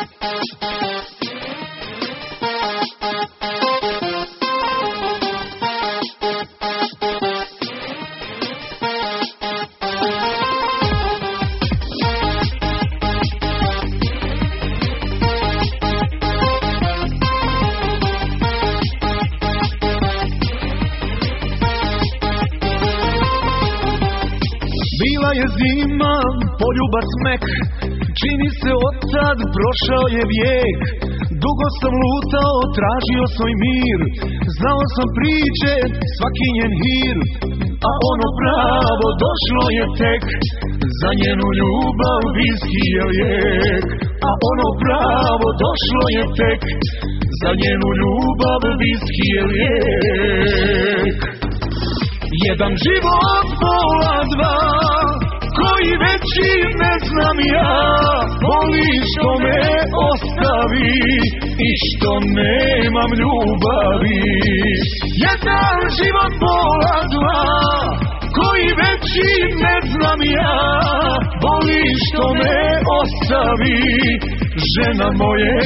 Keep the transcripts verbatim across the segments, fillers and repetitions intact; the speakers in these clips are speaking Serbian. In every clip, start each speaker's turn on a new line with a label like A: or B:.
A: Bila je zima, poljubac mek, čini se od tad prošao je vijek. Dugo sam lutao, tražio svoj mir, znao sam priče, svaki njen hir. A ono pravo došlo je tek, za njenu ljubav viski je lijek. A ono pravo došlo je tek, za njenu ljubav viski je lijek. Jedan život, pola dva, koji veći ne znam ja, voli što me ostavi i što nemam ljubavi. Jedan život, pola dva, koji veći ne znam ja, voli što me ostavi, žena moje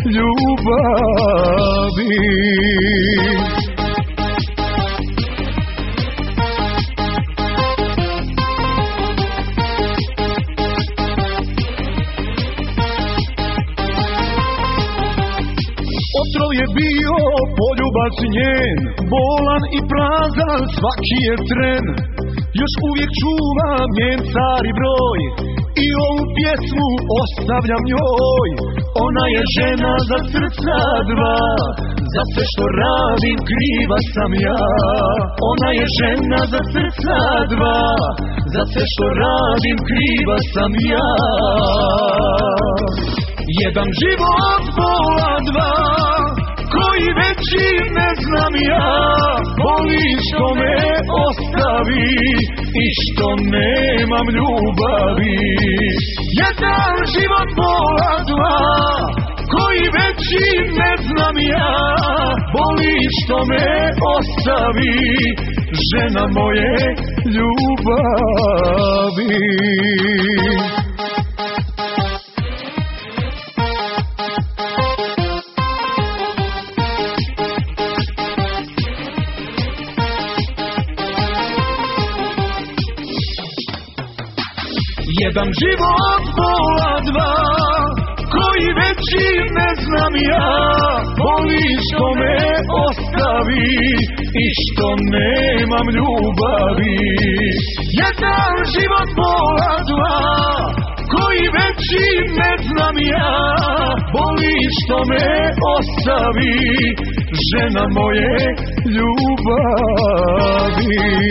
A: ljubavi. Otrov je bio poljubac njen, bolan i prazan svaki je tren. Još uvijek čuvam njen stari broj i ovu pjesmu ostavljam njoj. Ona je žena za srca dva, za sve što radim kriva sam ja. Ona je žena za srca dva, za sve što radim kriva sam ja. Jedan život, pola dva, koji veći ne znam ja, voli što me ostavi i što nemam ljubavi. Jedan život, pola dva, koji veći ne znam ja, voli što me ostavi, žena moje ljubavi. Jedan život, pola dva, koji veći ne znam ja, voli što me ostavi i što nemam ljubavi. Jedan život, pola dva, koji veći ne znam ja, voli što me ostavi, žena moje ljubavi.